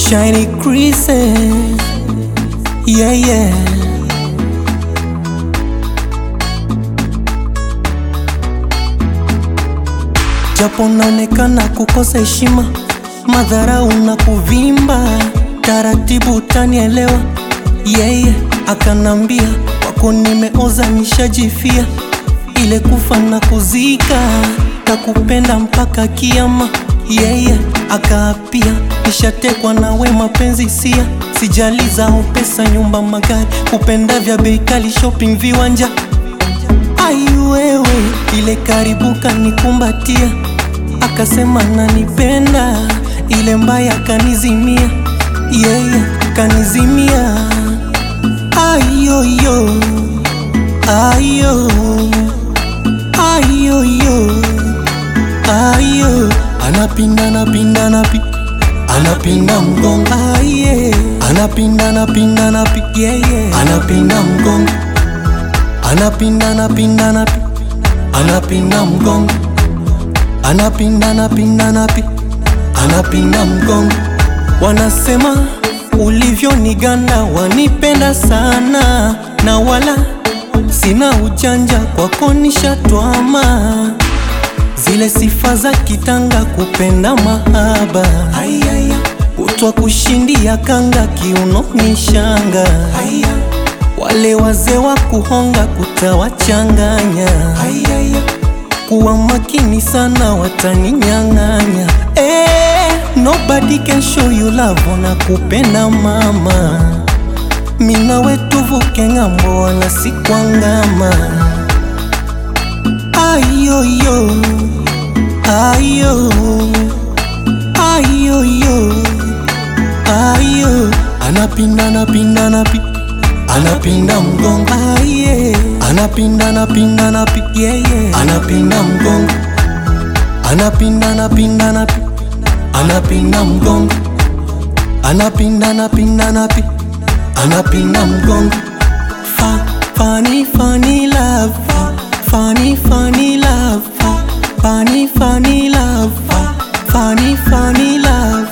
shiny creases, yeah yeah. Japo naonekana kukosa heshima, madharau na kuvimba, taratibu utanielewa, yeah yeah. Akanambia wako nimeoza nishajifia, ile kufa na kuzika, takupenda mpaka kiyama, yeah yeah. Akaapia nishatekwa nawe mapenzi sia, sijali zao pesa nyumba magari, kupenda vya bei kali shopping viwanja. Ai wewe ile karibu kanikumbatia, akasema nanipenda, ile mbaya kanizimia, yeah yeah, kanizimia. Ayoyo, ayo, ayoyo, ayo. Anapinda napinda napi, anapinda mgongo, aye. Anapinda napinda napi, yeah yeah. Anapinda mgongo, anapinda napinda napi, anapinda mgongo, anapinda napinda napi, anapinda mgongo. Wanasema ulivyoniganda wanipenda sana, na wala sina ujanja kwako nishatwama, zile sifa za kitanga kupenda mahaba, ayaya. Kutwa kushindia kanga kiuno nishanga, ayaya. Wale wazee wa kuhonga kutawachanganya, ayaya. Kuwa makini sana wataninyang'anya, nobody can show you love, wana kupenda mama. Mina wetu vuke ngambo wala sikuangama. Ayoyo, ayo, ayoyo, ayo. Anapinda napinda napi, anapinda mgongo, aye. Anapinda napinda napi, yeah yeah. Anapinda mgongo, anapinda napinda napi, anapinda mgongo, anapinda napinda napi, anapinda mgongo. Funny funny love, funny funny love, funny funny love, funny funny love.